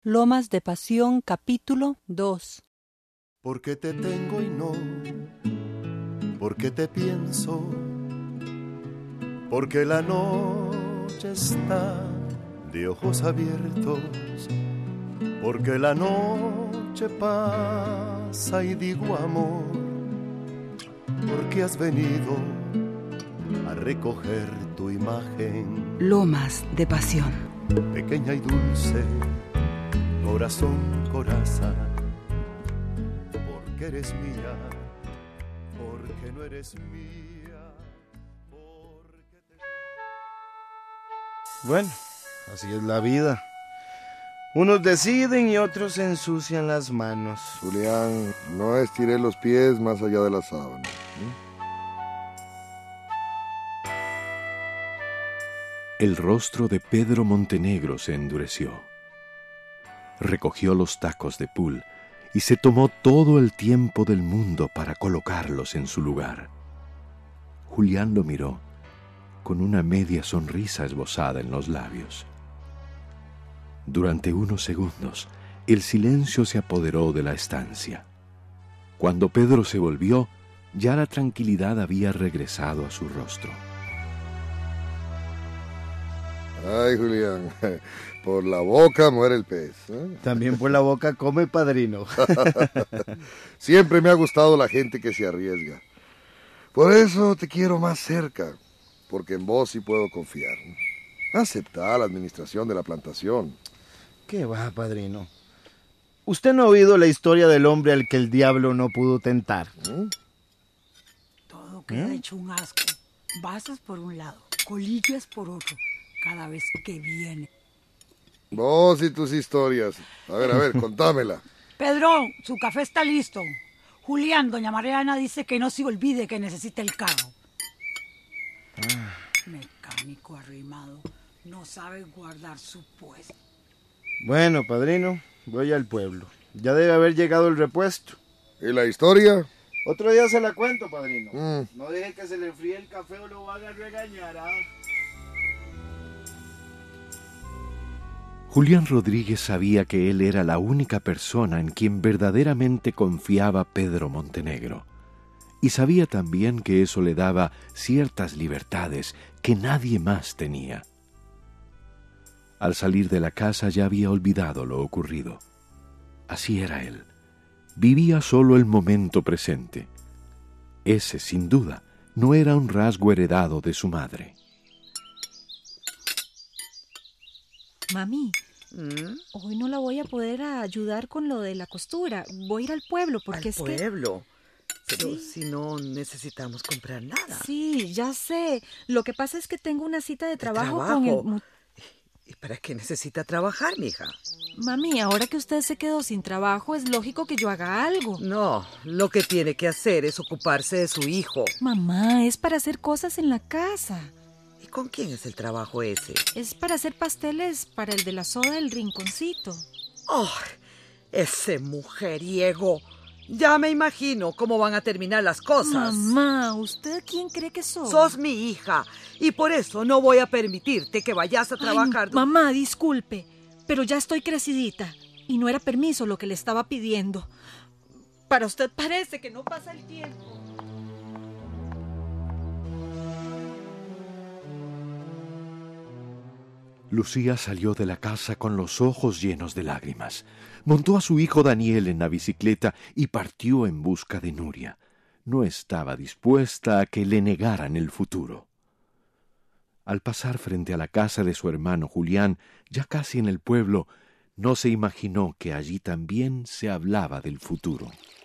Lomas de Pasión, capítulo 2. Porque te tengo y no, porque te pienso, porque la noche está de ojos abiertos, porque la noche pasa y digo amor, porque has venido a recoger tu imagen. Lomas de Pasión. Pequeña y dulce, corazón, coraza, porque eres mía, porque no eres mía, porque te... Bueno, así es la vida. Unos deciden y otros se ensucian las manos. Julián, no estiré los pies más allá de la sábana. El rostro de Pedro Montenegro se endureció. Recogió los tacos de Pool y se tomó todo el tiempo del mundo para colocarlos en su lugar. Julián lo miró con una media sonrisa esbozada en los labios. Durante unos segundos, el silencio se apoderó de la estancia. Cuando Pedro se volvió, ya la tranquilidad había regresado a su rostro. Ay, Julián, por la boca muere el pez, ¿eh? También por la boca come, padrino. Siempre me ha gustado la gente que se arriesga. Por eso te quiero más cerca, porque en vos sí puedo confiar. Aceptá la administración de la plantación. ¿Qué va, padrino? ¿Usted no ha oído la historia del hombre al que el diablo no pudo tentar? Todo queda hecho un asco. Vasos por un lado, colillas por otro, cada vez que viene. Vos y tus historias. A ver, contámela. Pedro, su café está listo. Julián, doña Mariana dice que no se olvide que necesita el carro. Mecánico arrimado, no sabe guardar su puesto. Bueno, padrino, voy al pueblo. Ya debe haber llegado el repuesto. ¿Y la historia? Otro día se la cuento, padrino. Mm. No deje que se le enfríe el café o lo van a regañar, ¿ah? Julián Rodríguez sabía que él era la única persona en quien verdaderamente confiaba Pedro Montenegro. Y sabía también que eso le daba ciertas libertades que nadie más tenía. Al salir de la casa ya había olvidado lo ocurrido. Así era él. Vivía solo el momento presente. Ese, sin duda, no era un rasgo heredado de su madre. Mami, hoy no la voy a poder ayudar con lo de la costura. Voy a ir al pueblo porque ¿Al pueblo? Pero Sí. si no necesitamos comprar nada. Sí, ya sé. Lo que pasa es que tengo una cita de trabajo con trabajo? el... ¿Y para qué necesita trabajar, mija? Mami, ahora que usted se quedó sin trabajo, es lógico que yo haga algo. No, lo que tiene que hacer es ocuparse de su hijo. Mamá, es para hacer cosas en la casa. ¿Y con quién es el trabajo ese? Es para hacer pasteles para el de la soda del rinconcito. ¡Oh! Ese mujeriego. Ya me imagino cómo van a terminar las cosas. Mamá, ¿usted quién cree que soy? Sos mi hija y por eso no voy a permitirte que vayas a trabajar. Ay, mamá, disculpe, pero ya estoy crecidita y no era permiso lo que le estaba pidiendo. Para usted parece que no pasa el tiempo. Lucía salió de la casa con los ojos llenos de lágrimas. Montó a su hijo Daniel en la bicicleta y partió en busca de Nuria. No estaba dispuesta a que le negaran el futuro. Al pasar frente a la casa de su hermano Julián, ya casi en el pueblo, no se imaginó que allí también se hablaba del futuro.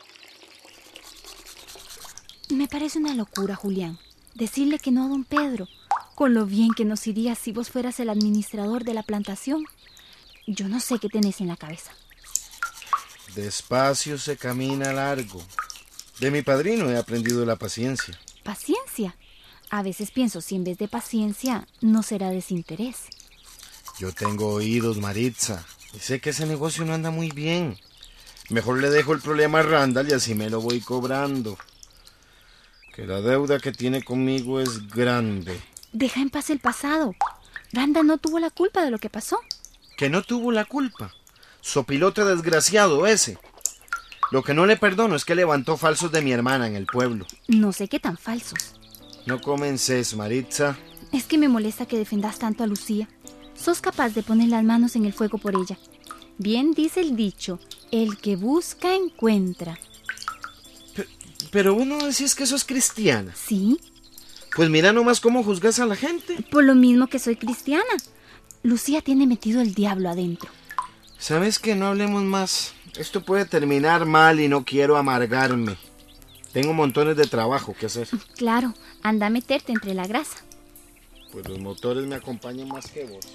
Me parece una locura, Julián, decirle que no a don Pedro, con lo bien que nos iría si vos fueras el administrador de la plantación. Yo no sé qué tenés en la cabeza. Despacio se camina largo. De mi padrino he aprendido la paciencia. ¿Paciencia? A veces pienso si en vez de paciencia no será desinterés. Yo tengo oídos, Maritza, y sé que ese negocio no anda muy bien. Mejor le dejo el problema a Randall y así me lo voy cobrando. Que la deuda que tiene conmigo es grande. Deja en paz el pasado. Randa no tuvo la culpa de lo que pasó. Que no tuvo la culpa. Sopilote desgraciado ese. Lo que no le perdono es que levantó falsos de mi hermana en el pueblo. No sé qué tan falsos. No comences, Maritza. Es que me molesta que defendas tanto a Lucía. Sos capaz de poner las manos en el fuego por ella. Bien dice el dicho, el que busca encuentra. Pero vos no decís que sos cristiana. ¿Sí? Pues mira nomás cómo juzgas a la gente. Por lo mismo que soy cristiana. Lucía tiene metido el diablo adentro. ¿Sabes qué? No hablemos más. Esto puede terminar mal y no quiero amargarme. Tengo montones de trabajo que hacer. Claro, anda a meterte entre la grasa. Pues los motores me acompañan más que vos.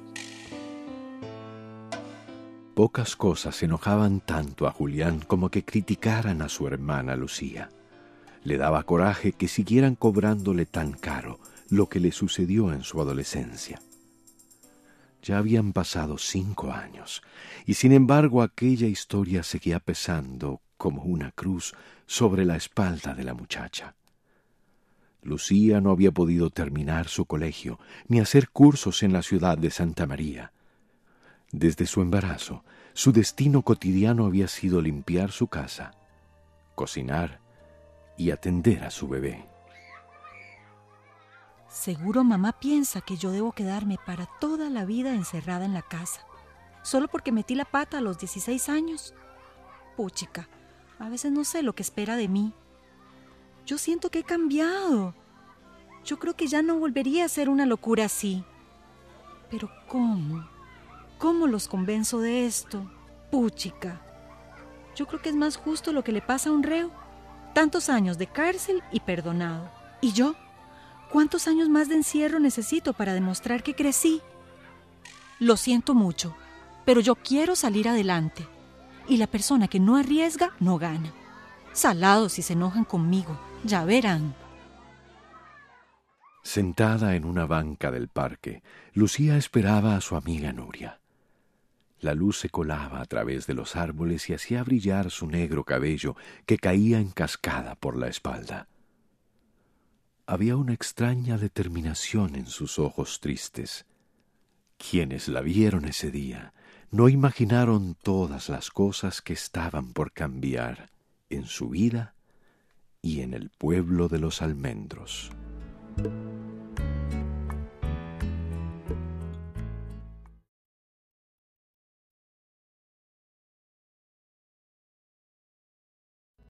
Pocas cosas enojaban tanto a Julián como que criticaran a su hermana Lucía. Le daba coraje que siguieran cobrándole tan caro lo que le sucedió en su adolescencia. Ya habían pasado 5 años, y sin embargo aquella historia seguía pesando como una cruz sobre la espalda de la muchacha. Lucía no había podido terminar su colegio ni hacer cursos en la ciudad de Santa María. Desde su embarazo, su destino cotidiano había sido limpiar su casa, cocinar y atender a su bebé. Seguro mamá piensa que yo debo quedarme para toda la vida encerrada en la casa, solo porque metí la pata a los 16 años. Puchica, a veces no sé lo que espera de mí. Yo siento que he cambiado. Yo creo que ya no volvería a ser una locura así. Pero ¿cómo? ¿Cómo los convenzo de esto? Puchica. Yo creo que es más justo lo que le pasa a un reo. Tantos años de cárcel y perdonado. ¿Y yo? ¿Cuántos años más de encierro necesito para demostrar que crecí? Lo siento mucho, pero yo quiero salir adelante. Y la persona que no arriesga, no gana. Salados si se enojan conmigo, ya verán. Sentada en una banca del parque, Lucía esperaba a su amiga Nuria. La luz se colaba a través de los árboles y hacía brillar su negro cabello que caía en cascada por la espalda. Había una extraña determinación en sus ojos tristes. Quienes la vieron ese día no imaginaron todas las cosas que estaban por cambiar en su vida y en el pueblo de los almendros.